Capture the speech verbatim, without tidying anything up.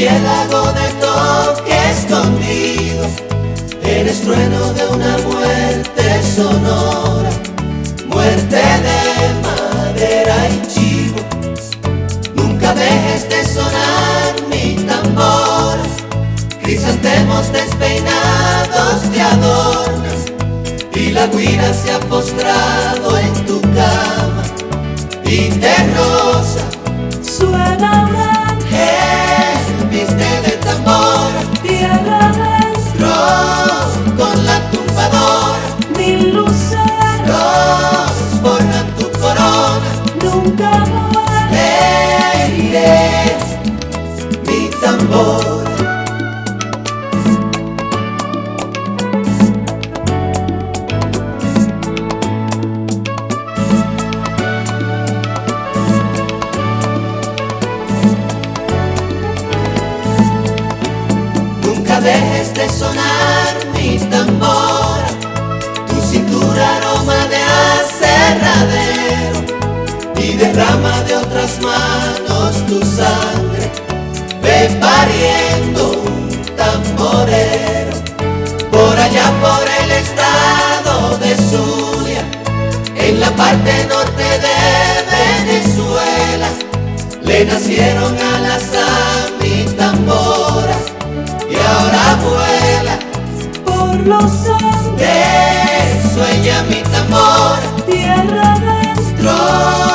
murciélago de toque escondido, eres trueno de una muerte sonora, muerte de madera y chivo. Nunca dejes de sonar mi tambor, crisantemos despeinados te adornan, y la guira se ha postrado en tu cama y te rosa. Suena un ángel, viste de tambor, tierra adentro, con la tumbadora, mil luceros forjan tu corona. nunca muere. Leiré mi tambor. Nunca dejes de sonar mi tambor, tu cintura aroma de aserradero y derrama de otras manos tu sangre, ve pariendo un tamborero. Por allá por el estado de Zulia, en la parte norte de Venezuela, le nacieron alas a mi tambora y ahora vuela por los Andes, que sueña mi tambor, tierra adentro.